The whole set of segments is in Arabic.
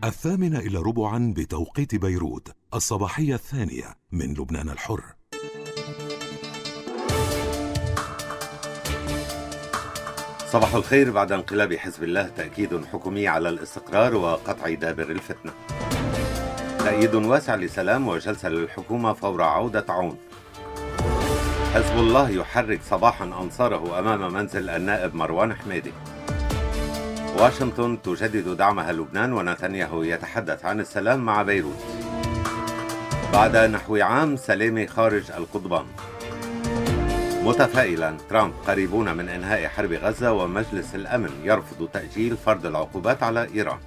8:45 بتوقيت بيروت، الصباحية الثانية من لبنان الحر. صباح الخير. بعد انقلاب حزب الله تأكيد حكومي على الاستقرار وقطع دابر الفتنة. تأييد واسع لسلام وجلسة للحكومة فور عودة عون. حزب الله يحرك صباحا أنصاره أمام منزل النائب مروان حميدي. واشنطن تجدد دعمها لبنان ونتنياهو يتحدث عن السلام مع بيروت. بعد نحو عام سلامي خارج القضبان. متفائلا ترامب قريبون من إنهاء حرب غزة، ومجلس الأمن يرفض تأجيل فرض العقوبات على إيران.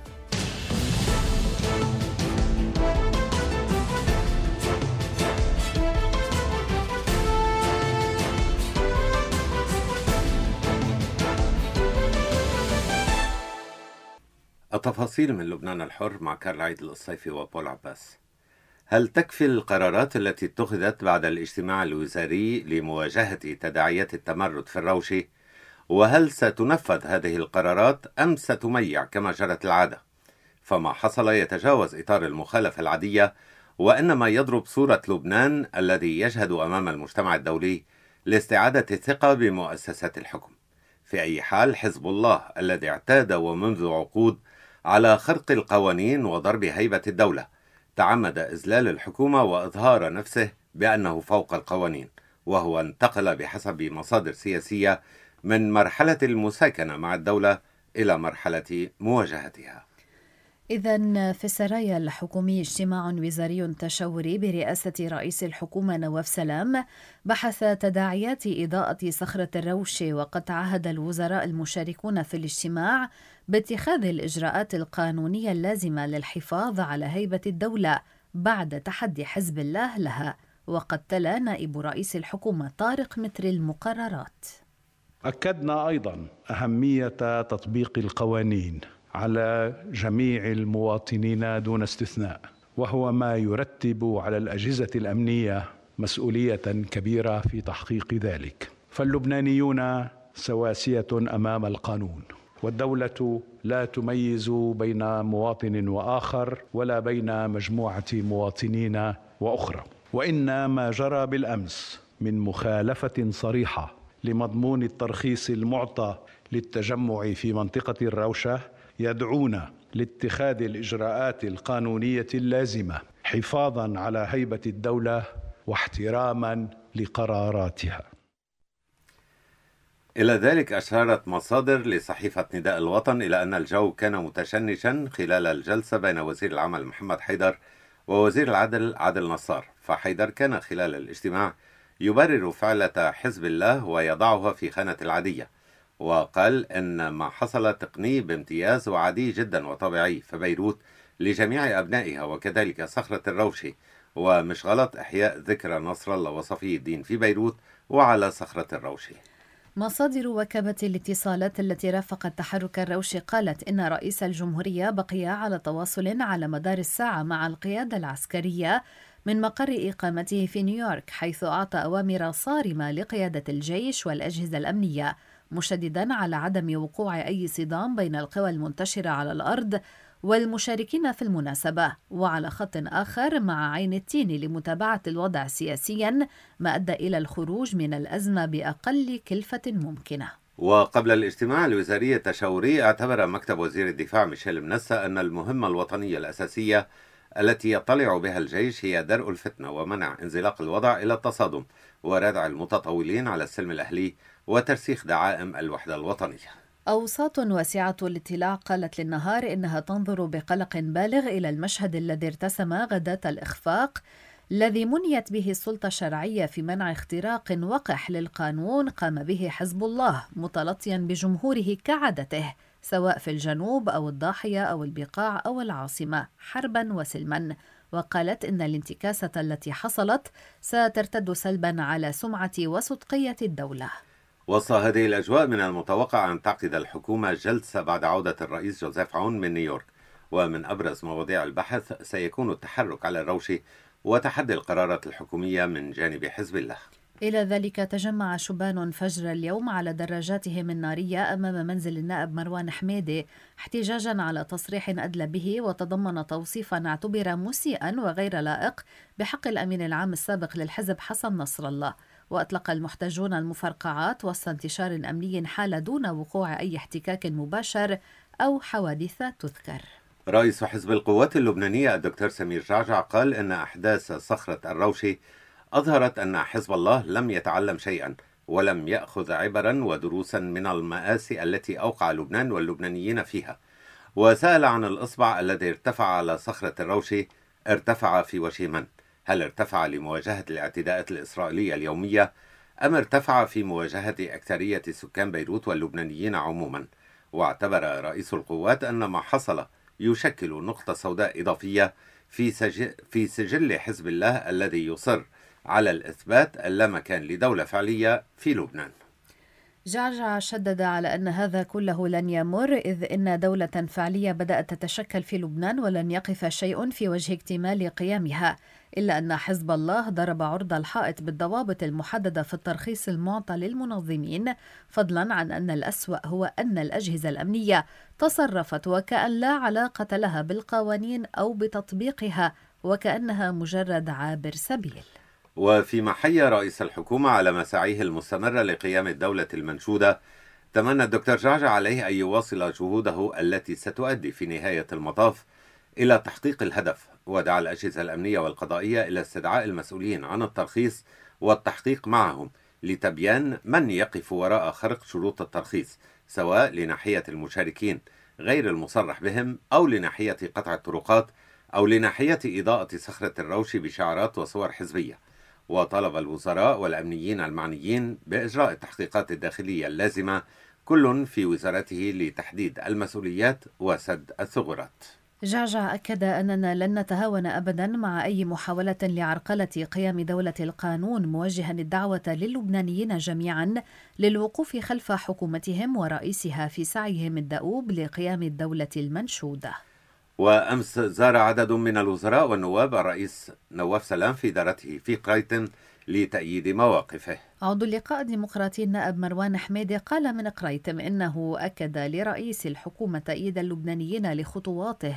التفاصيل من لبنان الحر مع كارل عيد الصيفي وبول عباس. هل تكفي القرارات التي اتخذت بعد الاجتماع الوزاري لمواجهة تداعيات التمرد في الروشة؟ وهل ستنفذ هذه القرارات أم ستميع كما جرت العادة؟ فما حصل يتجاوز إطار المخالفة العادية، وإنما يضرب صورة لبنان الذي يجهد أمام المجتمع الدولي لاستعادة الثقة بمؤسسات الحكم. في أي حال، حزب الله الذي اعتاد ومنذ عقود على خرق القوانين وضرب هيبة الدولة تعمد إذلال الحكومة وإظهار نفسه بأنه فوق القوانين، وهو انتقل بحسب مصادر سياسية من مرحلة المساكنة مع الدولة إلى مرحلة مواجهتها. إذن في السرايا الحكومي اجتماع وزاري تشاوري برئاسة رئيس الحكومة نواف سلام بحث تداعيات إضاءة صخرة الروشة، وقد تعهد الوزراء المشاركون في الاجتماع باتخاذ الإجراءات القانونية اللازمة للحفاظ على هيبة الدولة بعد تحدي حزب الله لها. وقد تلا نائب رئيس الحكومة طارق متر المقررات. أكدنا أيضا أهمية تطبيق القوانين على جميع المواطنين دون استثناء، وهو ما يرتب على الأجهزة الأمنية مسؤولية كبيرة في تحقيق ذلك. فاللبنانيون سواسية أمام القانون، والدولة لا تميز بين مواطن وآخر ولا بين مجموعة مواطنين وأخرى. وإن ما جرى بالأمس من مخالفة صريحة لمضمون الترخيص المعطى للتجمع في منطقة الروشة يدعونا لاتخاذ الإجراءات القانونية اللازمة حفاظاً على هيبة الدولة واحتراماً لقراراتها. إلى ذلك أشارت مصادر لصحيفة نداء الوطن إلى أن الجو كان متشنجاً خلال الجلسة بين وزير العمل محمد حيدر ووزير العدل عادل نصار. فحيدر كان خلال الاجتماع يبرر فعلة حزب الله ويضعها في خانة العادية، وقال إن ما حصل تقني بامتياز وعادي جدا وطبيعي في بيروت لجميع أبنائها، وكذلك صخرة الروشة، ومش غلط إحياء ذكرى نصر الله وصفي الدين في بيروت وعلى صخرة الروشة. مصادر وكالة الاتصالات التي رافقت تحرك الروشة قالت إن رئيس الجمهورية بقي على تواصل على مدار الساعة مع القيادة العسكرية من مقر إقامته في نيويورك، حيث أعطى أوامر صارمة لقيادة الجيش والأجهزة الأمنية، مشددا على عدم وقوع أي صدام بين القوى المنتشرة على الأرض والمشاركين في المناسبة. وعلى خط آخر مع عين التين لمتابعة الوضع سياسيا، ما أدى إلى الخروج من الأزمة بأقل كلفة ممكنة. وقبل الاجتماع الوزاري التشاوري، اعتبر مكتب وزير الدفاع ميشيل منسى أن المهمة الوطنية الأساسية التي يطلع بها الجيش هي درء الفتنة ومنع انزلاق الوضع إلى التصادم وردع المتطاولين على السلم الأهلي وترسيخ دعائم الوحدة الوطنية. أوساط واسعة الاطلاع قالت للنهار إنها تنظر بقلق بالغ إلى المشهد الذي ارتسم غداة الإخفاق الذي منيت به السلطة الشرعية في منع اختراق وقح للقانون قام به حزب الله، متلطيا بجمهوره كعادته، سواء في الجنوب أو الضاحية أو البقاع أو العاصمة، حربا وسلما. وقالت إن الانتكاسة التي حصلت سترتد سلبا على سمعة وصدقية الدولة. وسط هذه الأجواء من المتوقع أن تعقد الحكومة جلسة بعد عودة الرئيس جوزيف عون من نيويورك، ومن أبرز مواضيع البحث سيكون التحرك على الروشة وتحدي القرارات الحكومية من جانب حزب الله. إلى ذلك تجمع شبان فجر اليوم على دراجاتهم النارية أمام منزل النائب مروان حميدي احتجاجا على تصريح أدلى به وتضمن توصيفا اعتبر مسيئا وغير لائق بحق الأمين العام السابق للحزب حسن نصر الله. وأطلق المحتجون المفرقعات وسط انتشار أمني حال دون وقوع أي احتكاك مباشر أو حوادث تذكر. رئيس حزب القوات اللبنانية الدكتور سمير جعجع قال إن أحداث صخرة الروشي أظهرت أن حزب الله لم يتعلم شيئا ولم يأخذ عبرا ودروسا من المآسي التي أوقع لبنان واللبنانيين فيها، وسأل عن الإصبع الذي ارتفع على صخرة الروشي ارتفع في وجه من؟ هل ارتفع لمواجهة الاعتداءات الإسرائيلية اليومية أم ارتفع في مواجهة أكثرية سكان بيروت واللبنانيين عموما؟ واعتبر رئيس القوات أن ما حصل يشكل نقطة سوداء إضافية في سجل حزب الله الذي يصر على الإثبات اللامكان لدولة فعلية في لبنان. جعجع شدد على أن هذا كله لن يمر، إذ إن دولة فعلية بدأت تتشكل في لبنان ولن يقف شيء في وجه اكتمال قيامها، إلا أن حزب الله ضرب عرض الحائط بالضوابط المحددة في الترخيص المعطى للمنظمين، فضلا عن أن الأسوأ هو أن الأجهزة الأمنية تصرفت وكأن لا علاقة لها بالقوانين أو بتطبيقها، وكأنها مجرد عابر سبيل. وفيما حيا رئيس الحكومة على مساعيه المستمرة لقيام الدولة المنشودة، تمنى الدكتور جعجع عليه أن يواصل جهوده التي ستؤدي في نهاية المطاف إلى تحقيق الهدف، ودعا الأجهزة الأمنية والقضائية إلى استدعاء المسؤولين عن الترخيص والتحقيق معهم لتبيان من يقف وراء خرق شروط الترخيص، سواء لناحية المشاركين غير المصرح بهم أو لناحية قطع الطرقات أو لناحية إضاءة صخرة الروشي بشعارات وصور حزبية. وطلب الوزراء والأمنيين المعنيين بإجراء التحقيقات الداخلية اللازمة كل في وزارته لتحديد المسؤوليات وسد الثغرات. جعجع أكد أننا لن نتهاون أبدا مع أي محاولة لعرقلة قيام دولة القانون، موجها الدعوة للبنانيين جميعا للوقوف خلف حكومتهم ورئيسها في سعيهم الدؤوب لقيام الدولة المنشودة. وأمس زار عدد من الوزراء والنواب الرئيس نواف سلام في دارته في قريتن لتأييد مواقفه. عضو اللقاء الديمقراطي النائب مروان حميدي قال من قريتم إنه أكد لرئيس الحكومة تأييد اللبنانيين لخطواته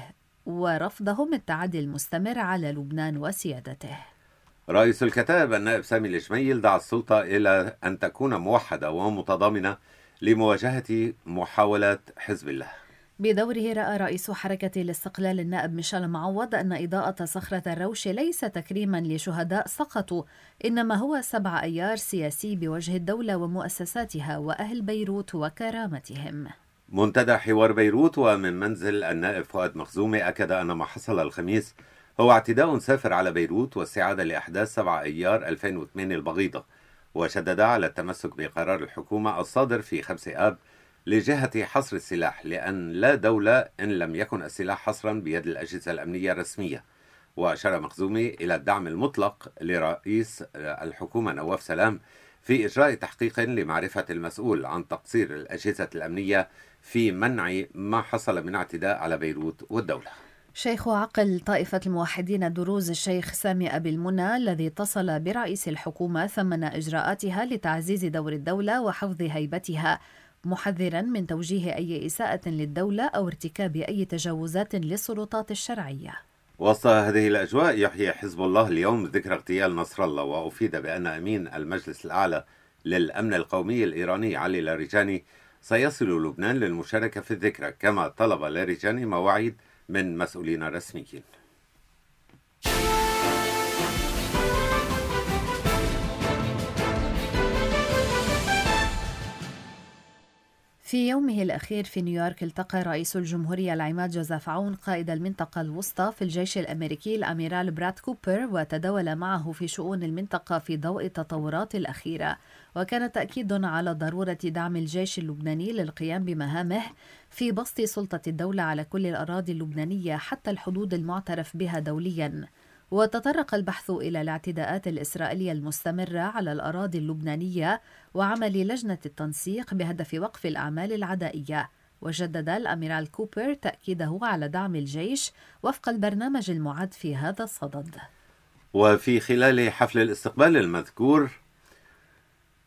ورفضهم التعدي المستمر على لبنان وسيادته. رئيس الكتائب النائب سامي الجميل دعا السلطة إلى أن تكون موحدة ومتضامنة لمواجهة محاولات حزب الله. بدوره رأى رئيس حركة الاستقلال النائب ميشيل معوض أن إضاءة صخرة الروش ليس تكريما لشهداء سقطوا، إنما هو 7 أيار سياسي بوجه الدولة ومؤسساتها وأهل بيروت وكرامتهم. منتدى حوار بيروت ومن منزل النائب فؤاد مخزومي أكد أن ما حصل الخميس هو اعتداء سافر على بيروت واستعادة لأحداث 7 أيار 2008 البغيضة، وشدد على التمسك بقرار الحكومة الصادر في 5 آب لجهة حصر السلاح، لأن لا دولة إن لم يكن السلاح حصرا بيد الأجهزة الأمنية الرسمية. وأشار مخزومي إلى الدعم المطلق لرئيس الحكومة نواف سلام في إجراء تحقيق لمعرفة المسؤول عن تقصير الأجهزة الأمنية في منع ما حصل من اعتداء على بيروت والدولة. شيخ عقل طائفة الموحدين دروز الشيخ سامي أبي المنى الذي اتصل برئيس الحكومة ثمن إجراءاتها لتعزيز دور الدولة وحفظ هيبتها، محذرا من توجيه أي إساءة للدولة أو ارتكاب أي تجاوزات للسلطات الشرعية. وسط هذه الأجواء يحيي حزب الله اليوم ذكرى اغتيال نصر الله، وأفيد بأن أمين المجلس الأعلى للأمن القومي الإيراني علي لاریجانی سيصل لبنان للمشاركة في الذكرى، كما طلب لاریجانی مواعيد من مسؤولين رسميين. في يومه الأخير في نيويورك التقى رئيس الجمهورية العماد جوزيف عون قائد المنطقة الوسطى في الجيش الأمريكي الأميرال براد كوبر، وتداول معه في شؤون المنطقة في ضوء التطورات الأخيرة. وكان تأكيد على ضرورة دعم الجيش اللبناني للقيام بمهامه في بسط سلطة الدولة على كل الأراضي اللبنانية حتى الحدود المعترف بها دولياً. وتطرق البحث إلى الاعتداءات الإسرائيلية المستمرة على الأراضي اللبنانية وعمل لجنة التنسيق بهدف وقف الأعمال العدائية. وجدد الأميرال كوبر تأكيده على دعم الجيش وفق البرنامج المعد في هذا الصدد. وفي خلال حفل الاستقبال المذكور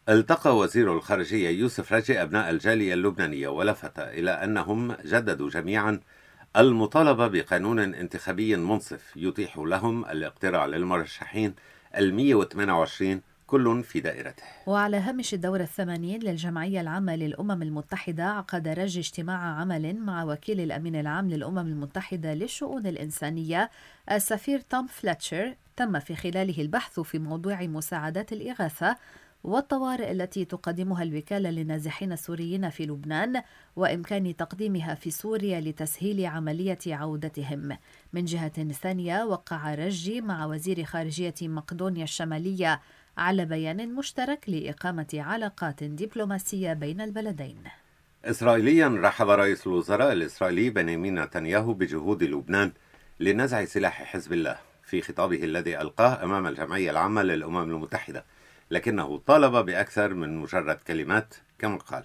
التقى وزير الخارجية يوسف راجي أبناء الجالية اللبنانية، ولفت إلى أنهم جددوا جميعا المطالبة بقانون انتخابي منصف يتيح لهم الاقتراع للمرشحين 128 كل في دائرته. وعلى هامش الدورة 80 للجمعية العامة للأمم المتحدة، عقد راجي اجتماع عمل مع وكيل الأمين العام للأمم المتحدة للشؤون الإنسانية السفير توم فليتشر، تم في خلاله البحث في موضوع مساعدات الإغاثة والطوارئ التي تقدمها الوكالة للنازحين السوريين في لبنان وإمكان تقديمها في سوريا لتسهيل عملية عودتهم. من جهة ثانية، وقع رجي مع وزير خارجية مقدونيا الشمالية على بيان مشترك لإقامة علاقات دبلوماسية بين البلدين. إسرائيليا رحب رئيس الوزراء الإسرائيلي بنيامين نتنياهو بجهود لبنان لنزع سلاح حزب الله في خطابه الذي ألقاه أمام الجمعية العامة للأمم المتحدة، لكنه طالب بأكثر من مجرد كلمات كما قال: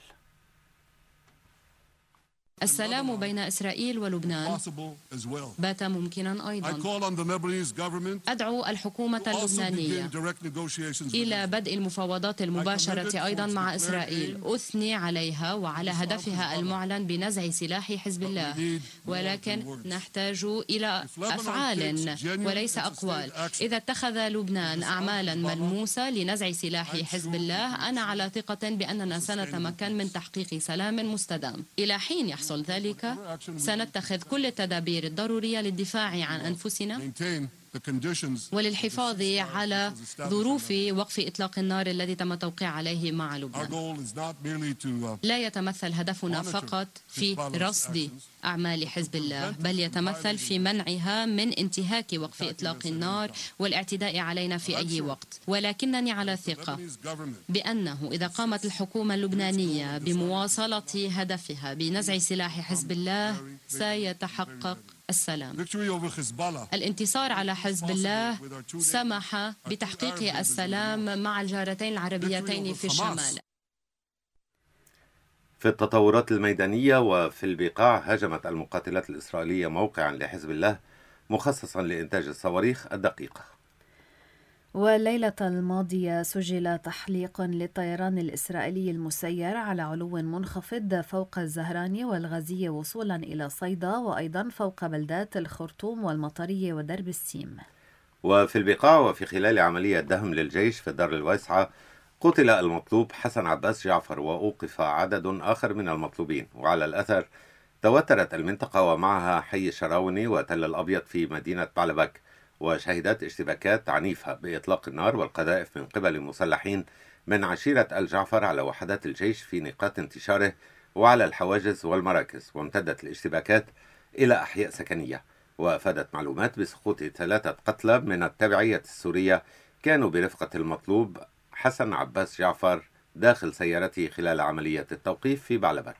السلام بين إسرائيل ولبنان بات ممكنا أيضا. أدعو الحكومة اللبنانية إلى بدء المفاوضات المباشرة أيضا مع إسرائيل، أثني عليها وعلى هدفها المعلن بنزع سلاح حزب الله، ولكن نحتاج إلى أفعال وليس أقوال. إذا اتخذ لبنان أعمالا ملموسة لنزع سلاح حزب الله، أنا على ثقة بأننا سنتمكن من تحقيق سلام مستدام. إلى حين يحصل ذلك سنتخذ كل التدابير الضرورية للدفاع عن أنفسنا وللحفاظ على ظروف وقف إطلاق النار الذي تم التوقيع عليه مع لبنان. لا يتمثل هدفنا فقط في رصد أعمال حزب الله، بل يتمثل في منعها من انتهاك وقف إطلاق النار والاعتداء علينا في أي وقت. ولكنني على ثقة بأنه إذا قامت الحكومة اللبنانية بمواصلة هدفها بنزع سلاح حزب الله سيتحقق السلام. الانتصار على حزب الله سمح بتحقيق السلام مع الجارتين العربيتين في الشمال. في التطورات الميدانية وفي البقاع، هاجمت المقاتلات الإسرائيلية موقعا لحزب الله مخصصا لإنتاج الصواريخ الدقيقة. والليلة الماضية سجل تحليق للطيران الإسرائيلي المسير على علو منخفض فوق الزهراني والغازية وصولا إلى صيدا، وأيضا فوق بلدات الخرطوم والمطرية ودرب السيم. وفي البقاع وفي خلال عملية دهم للجيش في الدار الواسعة، قتل المطلوب حسن عباس جعفر وأوقف عدد آخر من المطلوبين. وعلى الأثر توترت المنطقة ومعها حي الشراوني وتل الأبيض في مدينة بعلبك، وشهدت اشتباكات عنيفة بإطلاق النار والقذائف من قبل مسلحين من عشيرة الجعفر على وحدات الجيش في نقاط انتشاره وعلى الحواجز والمراكز. وامتدت الاشتباكات إلى أحياء سكنية، وأفادت معلومات بسقوط 3 قتلى من التبعية السورية كانوا برفقة المطلوب حسن عباس جعفر داخل سيارته خلال عملية التوقيف في بعلبك.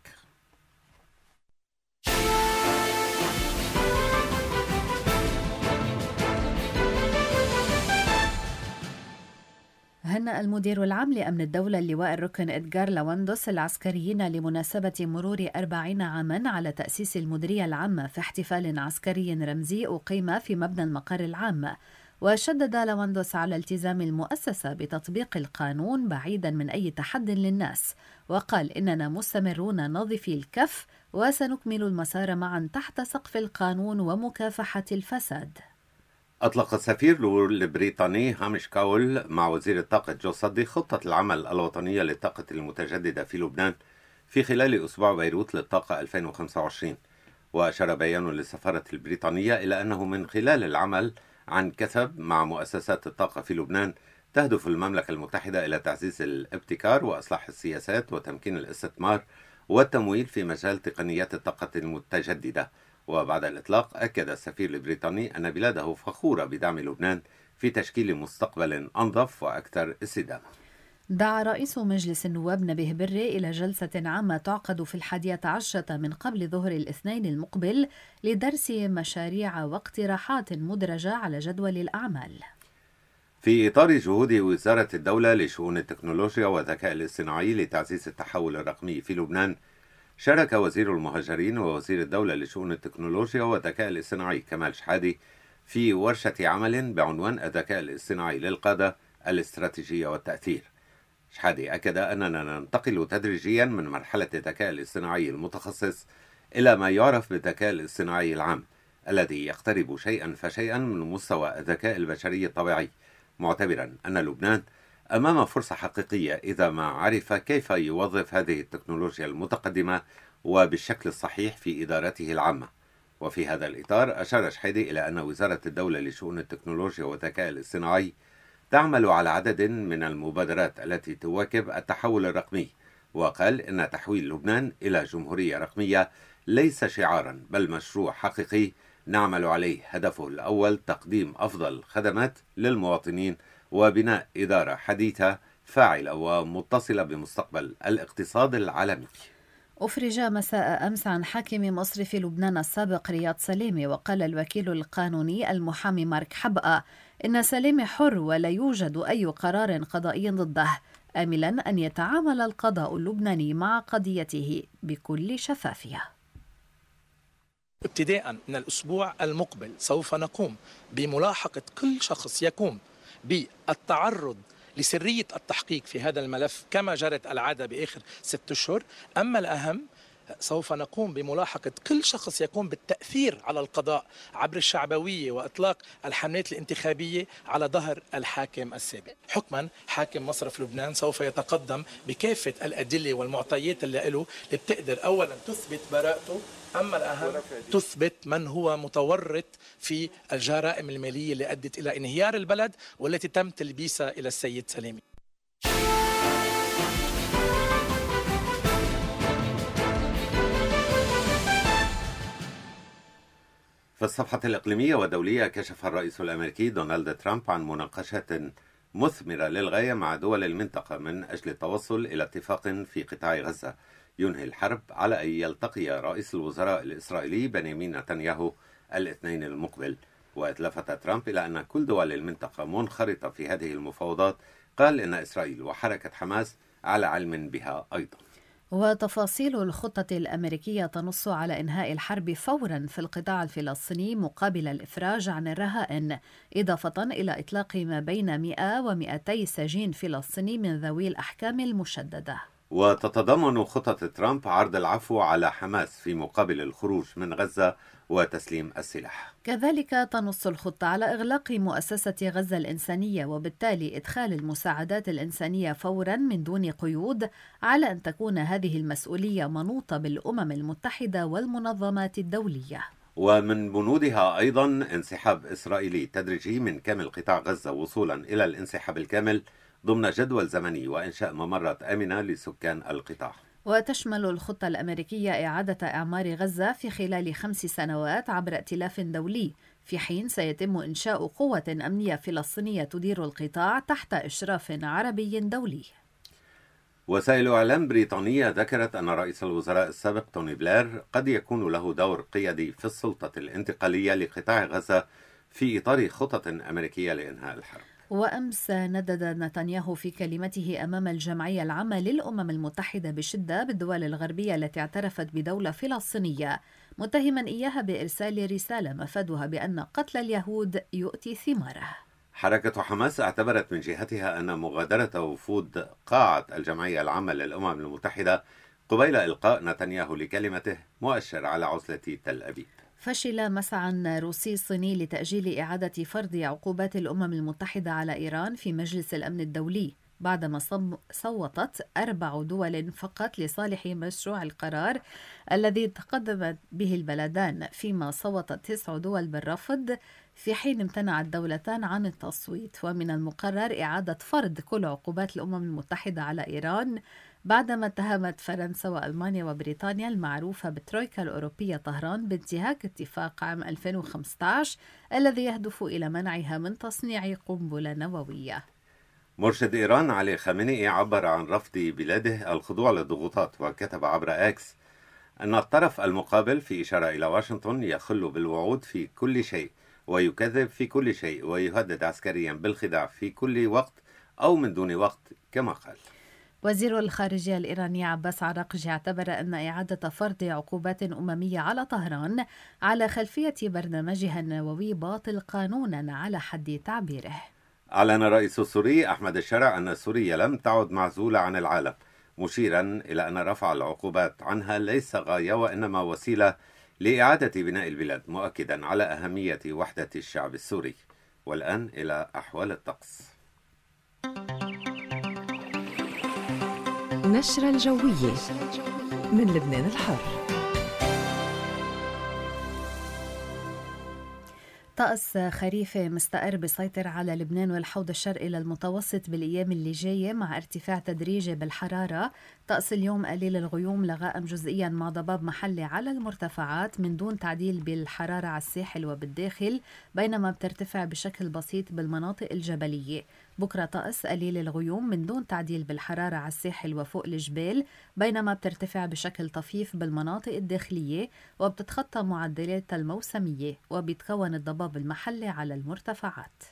هنأ المدير العام لأمن الدولة اللواء الركن إدغار لاواندوس العسكريين لمناسبة مرور 40 عاما على تأسيس المديرية العامة في احتفال عسكري رمزي أقيم في مبنى المقر العام. وشدد لاواندوس على التزام المؤسسة بتطبيق القانون بعيدا من أي تحد للناس، وقال: إننا مستمرون نظيفي الكف وسنكمل المسار معا تحت سقف القانون ومكافحة الفساد. أطلق السفير البريطاني هامش كاول مع وزير الطاقة جو صدي خطة العمل الوطنية للطاقة المتجددة في لبنان في خلال أسبوع بيروت للطاقة 2025. وأشار بيان للسفارة البريطانية إلى أنه من خلال العمل عن كثب مع مؤسسات الطاقة في لبنان تهدف المملكة المتحدة إلى تعزيز الابتكار وإصلاح السياسات وتمكين الاستثمار والتمويل في مجال تقنيات الطاقة المتجددة. وبعد الإطلاق أكد السفير البريطاني أن بلاده فخورة بدعم لبنان في تشكيل مستقبل أنظف وأكثر استدامة. دعا رئيس مجلس النواب نبيه بري إلى جلسة عامة تعقد في 11 من قبل ظهر الاثنين المقبل لدرس مشاريع واقتراحات مدرجة على جدول الأعمال. في إطار جهود وزارة الدولة لشؤون التكنولوجيا والذكاء الاصطناعي لتعزيز التحول الرقمي في لبنان، شارك وزير المهاجرين ووزير الدولة لشؤون التكنولوجيا والذكاء الاصطناعي كمال شحادي في ورشة عمل بعنوان الذكاء الاصطناعي للقادة، الاستراتيجية والتأثير. شحادة أكد أننا ننتقل تدريجيا من مرحلة الذكاء الاصطناعي المتخصص إلى ما يعرف بالذكاء الاصطناعي العام الذي يقترب شيئا فشيئا من مستوى الذكاء البشري الطبيعي، معتبرا أن لبنان أمام فرصة حقيقية إذا ما عرف كيف يوظف هذه التكنولوجيا المتقدمة وبالشكل الصحيح في إدارته العامة. وفي هذا الإطار أشار شحيدة إلى أن وزارة الدولة لشؤون التكنولوجيا والذكاء الاصطناعي تعمل على عدد من المبادرات التي تواكب التحول الرقمي، وقال إن تحويل لبنان إلى جمهورية رقمية ليس شعارا بل مشروع حقيقي نعمل عليه، هدفه الأول تقديم أفضل خدمات للمواطنين وبناء إدارة حديثة فاعلة ومتصلة بمستقبل الاقتصاد العالمي. أفرج مساء أمس عن حاكم مصرف لبنان السابق رياض سليمي، وقال الوكيل القانوني المحامي مارك حبقة إن سليمي حر ولا يوجد أي قرار قضائي ضده، آملا أن يتعامل القضاء اللبناني مع قضيته بكل شفافية. ابتداء من الأسبوع المقبل سوف نقوم بملاحقة كل شخص يقوم بالتعرض لسرية التحقيق في هذا الملف كما جرت العادة بآخر 6 أشهر. أما الأهم سوف نقوم بملاحقة كل شخص يقوم بالتأثير على القضاء عبر الشعبوية وإطلاق الحملات الانتخابية على ظهر الحاكم السابق. حكما حاكم مصرف لبنان سوف يتقدم بكافة الأدلة والمعطيات اللي له بتقدر أولا تثبت براءته، أما الأهم تثبت من هو متورط في الجرائم المالية اللي أدت إلى انهيار البلد والتي تم تلبيسها إلى السيد سليمي. في الصفحة الإقليمية والدولية كشف الرئيس الأمريكي دونالد ترامب عن مناقشات مثمرة للغاية مع دول المنطقة من أجل التوصل إلى اتفاق في قطاع غزة ينهي الحرب، على أن يلتقي رئيس الوزراء الإسرائيلي بنيامين نتنياهو الاثنين المقبل. وأتلفت ترامب إلى أن كل دول المنطقة منخرطة في هذه المفاوضات، قال إن إسرائيل وحركة حماس على علم بها أيضا. وتفاصيل الخطة الأمريكية تنص على إنهاء الحرب فورا في القطاع الفلسطيني مقابل الإفراج عن الرهائن، إضافة إلى إطلاق ما بين 100 و200 سجين فلسطيني من ذوي الأحكام المشددة. وتتضمن خطة ترامب عرض العفو على حماس في مقابل الخروج من غزة وتسليم السلاح. كذلك تنص الخطة على إغلاق مؤسسة غزة الإنسانية، وبالتالي إدخال المساعدات الإنسانية فورا من دون قيود، على أن تكون هذه المسؤولية منوطة بالأمم المتحدة والمنظمات الدولية. ومن بنودها أيضا انسحاب إسرائيلي تدريجي من كامل قطاع غزة وصولا إلى الانسحاب الكامل ضمن جدول زمني وإنشاء ممرات آمنة لسكان القطاع. وتشمل الخطة الأمريكية إعادة إعمار غزة في خلال 5 سنوات عبر ائتلاف دولي، في حين سيتم إنشاء قوة أمنية فلسطينية تدير القطاع تحت إشراف عربي دولي. وسائل إعلام بريطانية ذكرت أن رئيس الوزراء السابق توني بلير قد يكون له دور قيادي في السلطة الانتقالية لقطاع غزة في إطار خطط أمريكية لإنهاء الحرب. وأمس ندد نتنياهو في كلمته أمام الجمعية العامة للأمم المتحدة بشدة بالدول الغربية التي اعترفت بدولة فلسطينية، متهما إياها بإرسال رسالة مفادها بأن قتل اليهود يؤتي ثماره. حركة حماس اعتبرت من جهتها أن مغادرة وفود قاعة الجمعية العامة للأمم المتحدة قبيل إلقاء نتنياهو لكلمته مؤشر على عزلة تل أبيب. فشل مسعى روسي صيني لتأجيل إعادة فرض عقوبات الأمم المتحدة على إيران في مجلس الأمن الدولي، بعدما صوتت 4 دول فقط لصالح مشروع القرار الذي تقدمت به البلدان، فيما صوتت 9 دول بالرفض، في حين امتنعت دولتان عن التصويت. ومن المقرر إعادة فرض كل عقوبات الأمم المتحدة على إيران، بعدما اتهمت فرنسا وألمانيا وبريطانيا المعروفة بالترويكا الأوروبية طهران بانتهاك اتفاق عام 2015 الذي يهدف إلى منعها من تصنيع قنبلة نووية. مرشد إيران علي خامنئي عبر عن رفض بلاده الخضوع للضغوطات، وكتب عبر إكس أن الطرف المقابل في إشارة إلى واشنطن يخل بالوعود في كل شيء ويكذب في كل شيء ويهدد عسكريا بالخداع في كل وقت أو من دون وقت كما قال. وزير الخارجية الإيراني عباس عراقجي اعتبر أن إعادة فرض عقوبات أممية على طهران على خلفية برنامجها النووي باطل قانونا على حد تعبيره. أعلن الرئيس السوري أحمد الشرع أن سوريا لم تعد معزولة عن العالم، مشيرا إلى أن رفع العقوبات عنها ليس غاية وإنما وسيلة لإعادة بناء البلاد، مؤكدا على أهمية وحدة الشعب السوري. والآن إلى أحوال الطقس. نشرة الجوية من لبنان الحر. طقس خريفي مستقر بيسيطر على لبنان والحوض الشرقي للمتوسط بالأيام اللي جاية مع ارتفاع تدريجي بالحرارة. طقس اليوم قليل الغيوم لغائم جزئيا مع ضباب محلي على المرتفعات من دون تعديل بالحرارة على الساحل وبالداخل، بينما بترتفع بشكل بسيط بالمناطق الجبلية. بكرة طقس قليل الغيوم من دون تعديل بالحرارة على الساحل وفوق الجبال، بينما بترتفع بشكل طفيف بالمناطق الداخلية وبتتخطى معدلات الموسمية، وبيتكون الضباب المحلي على المرتفعات.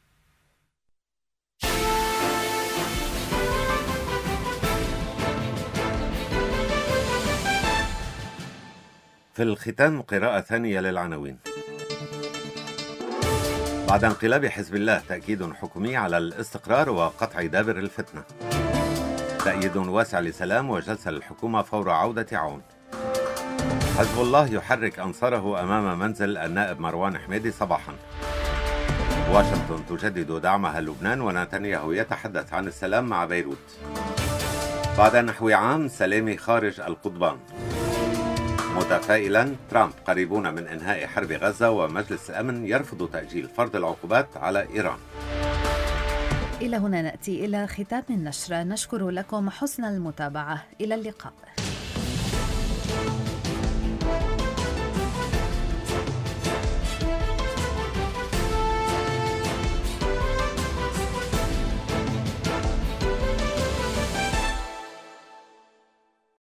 في الختام قراءة ثانية للعناوين. بعد انقلاب حزب الله تأكيد حكومي على الاستقرار وقطع دابر الفتنة. تأييد واسع لسلام وجلسة للحكومة فور عودة عون. حزب الله يحرك أنصاره أمام منزل النائب مروان حميدي صباحا. واشنطن تجدد دعمها للبنان ونتنياهو يتحدث عن السلام مع بيروت. بعد نحو عام سلامي خارج القضبان. متفائلا ترامب قريبون من إنهاء حرب غزة ومجلس الأمن يرفض تأجيل فرض العقوبات على إيران. إلى هنا نأتي إلى ختام النشرة، نشكر لكم حسن المتابعة، إلى اللقاء.